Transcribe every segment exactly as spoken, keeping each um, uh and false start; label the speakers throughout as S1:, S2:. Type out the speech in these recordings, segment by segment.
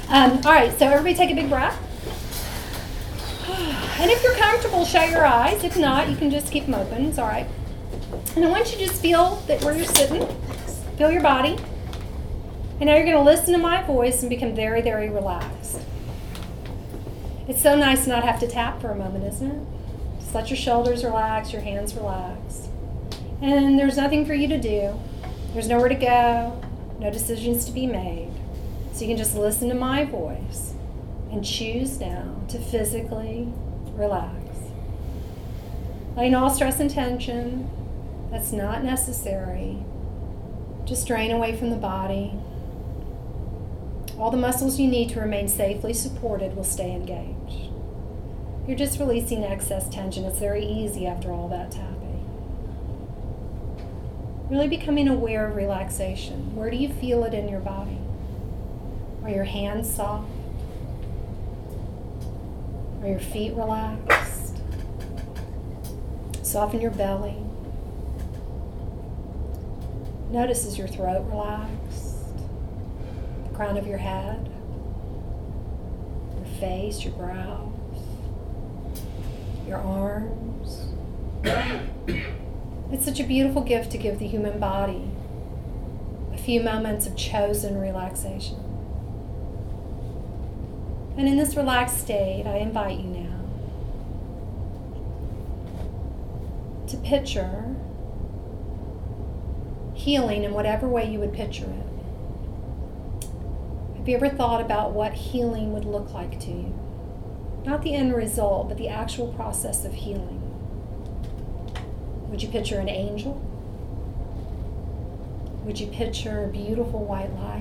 S1: Um, all right, so everybody take a big breath. And if you're comfortable, shut your eyes. If not, you can just keep them open. It's all right. And I want you to just feel that where you're sitting. Feel your body. And now you're going to listen to my voice and become very, very relaxed. It's so nice to not have to tap for a moment, isn't it? Just let your shoulders relax, your hands relax. And there's nothing for you to do. There's nowhere to go, no decisions to be made. So you can just listen to my voice and choose now to physically relax. Letting all stress and tension that's not necessary just drain away from the body. All the muscles you need to remain safely supported will stay engaged. You're just releasing excess tension. It's very easy after all that tapping. Really becoming aware of relaxation. Where do you feel it in your body? Are your hands soft? Are your feet relaxed? Soften your belly. Notice, is your throat relaxed? The crown of your head? Your face, your brows? Your arms? It's such a beautiful gift to give the human body a few moments of chosen relaxation. And in this relaxed state, I invite you now to picture healing in whatever way you would picture it. Have you ever thought about what healing would look like to you? Not the end result, but the actual process of healing. Would you picture an angel? Would you picture a beautiful white light,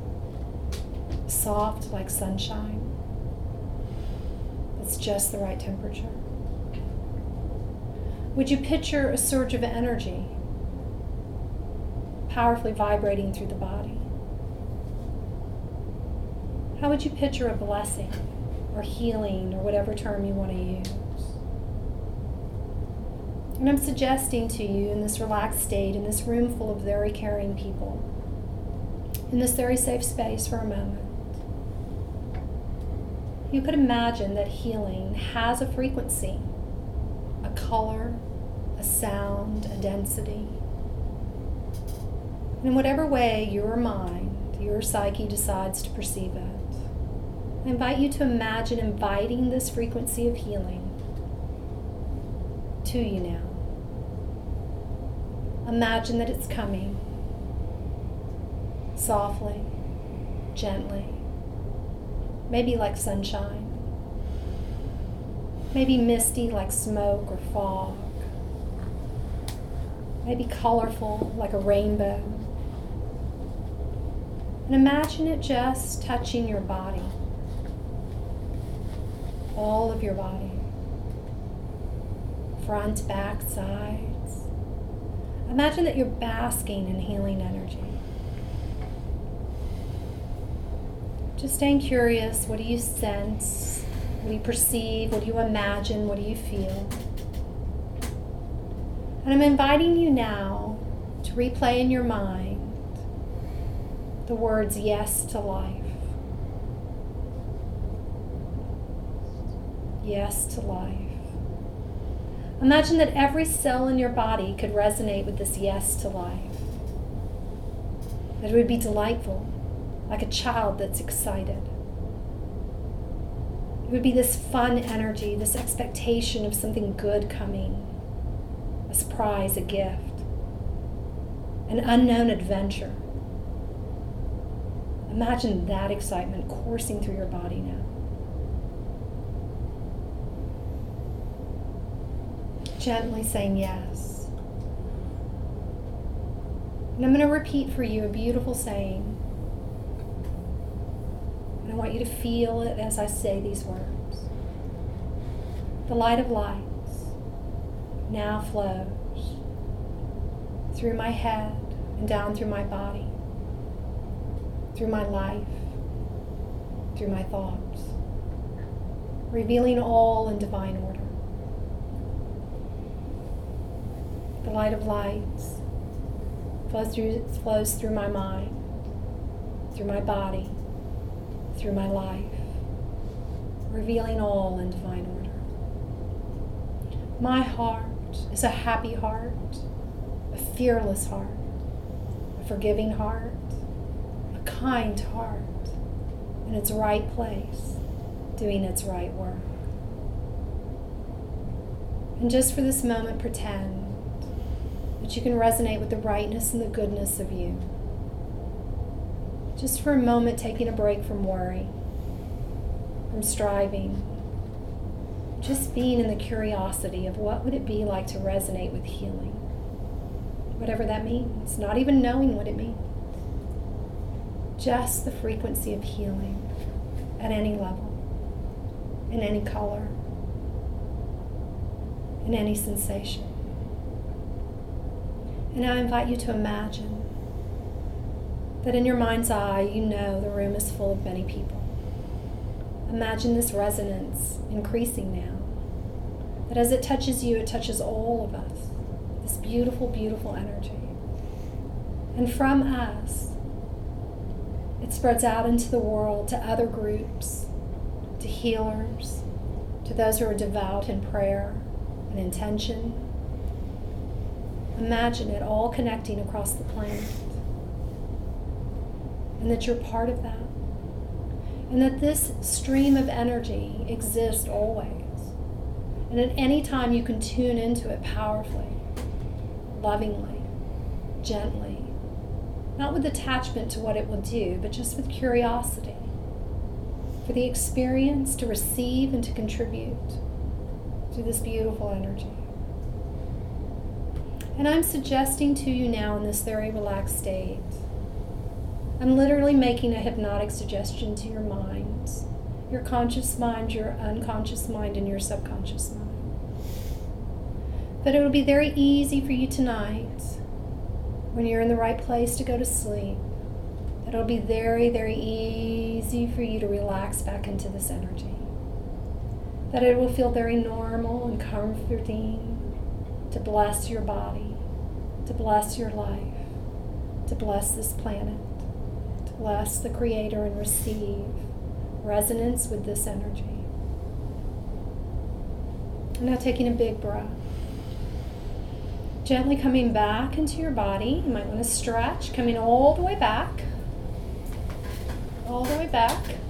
S1: soft like sunshine? It's just the right temperature. Would you picture a surge of energy, powerfully vibrating through the body? How would you picture a blessing or healing or whatever term you want to use? And I'm suggesting to you in this relaxed state, in this room full of very caring people, in this very safe space for a moment, you could imagine that healing has a frequency, a color, a sound, a density. And in whatever way your mind, your psyche decides to perceive it, I invite you to imagine inviting this frequency of healing to you now. Imagine that it's coming softly, gently, maybe like sunshine, maybe misty like smoke or fog, maybe colorful like a rainbow. And imagine it just touching your body, all of your body, front, back, sides. Imagine that you're basking in healing energy. Just staying curious. What do you sense? What do you perceive? What do you imagine? What do you feel? And I'm inviting you now to replay in your mind the words yes to life. Yes to life. Imagine that every cell in your body could resonate with this yes to life. That it would be delightful, like a child that's excited. It would be this fun energy, this expectation of something good coming, a surprise, a gift, an unknown adventure. Imagine that excitement coursing through your body now. Gently saying yes. And I'm going to repeat for you a beautiful saying. And I want you to feel it as I say these words. The light of lights now flows through my head and down through my body, through my life, through my thoughts, revealing all in divine order. The light of lights flows through, flows through my mind, through my body, through my life, revealing all in divine order. My heart is a happy heart, a fearless heart, a forgiving heart, a kind heart, in its right place, doing its right work. And just for this moment, pretend that you can resonate with the rightness and the goodness of you. Just for a moment, taking a break from worry, from striving, just being in the curiosity of what would it be like to resonate with healing, whatever that means, not even knowing what it means. Just the frequency of healing at any level, in any color, in any sensation. And I invite you to imagine that in your mind's eye, you know the room is full of many people. Imagine this resonance increasing now. That as it touches you, it touches all of us. This beautiful, beautiful energy. And from us, it spreads out into the world to other groups, to healers, to those who are devout in prayer and intention. Imagine it all connecting across the planet. And that you're part of that. And that this stream of energy exists always. And at any time you can tune into it powerfully, lovingly, gently, not with attachment to what it will do, but just with curiosity, for the experience to receive and to contribute to this beautiful energy. And I'm suggesting to you now in this very relaxed state, I'm literally making a hypnotic suggestion to your minds, your conscious mind, your unconscious mind, and your subconscious mind. But it will be very easy for you tonight, when you're in the right place to go to sleep, that it'll be very, very easy for you to relax back into this energy. That it will feel very normal and comforting to bless your body, to bless your life, to bless this planet, to bless the Creator and receive resonance with this energy. And now taking a big breath. Gently coming back into your body. You might want to stretch, coming all the way back. All the way back.